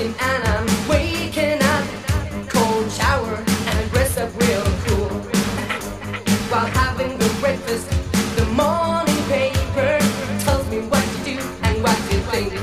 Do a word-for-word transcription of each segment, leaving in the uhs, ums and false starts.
shaking and I'm waking up. Cold shower and I dress up real cool. While having the breakfast, the morning paper tells me what to do and what to think.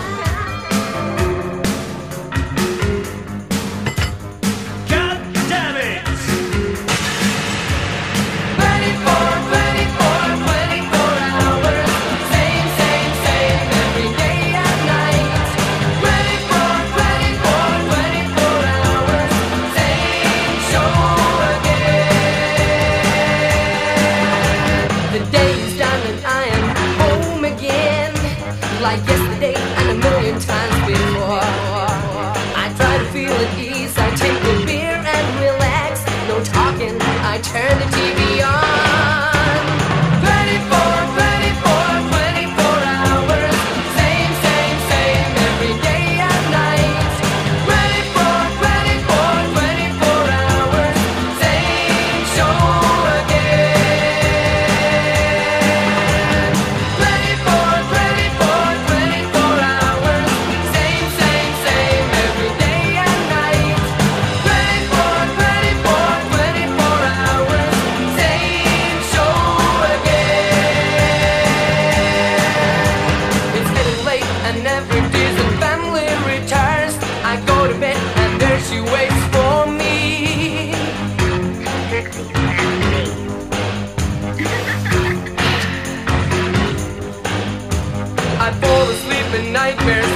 Like yesterday and a million times before. I try to feel at ease. I take a beer and relax. No talking, I turn the T V on. twenty-four, twenty-four, twenty-four hours. Same, same, same every day and night. twenty-four, twenty-four, twenty-four hours. Same show again. twenty-four, twenty-four, twenty-four hours. Same, same, same every day and night. twenty-four, twenty-four, twenty-four hours. Same show again. It's getting late and every day's the family retires. I go to bed and there she waits for me. I fall asleep in nightmares.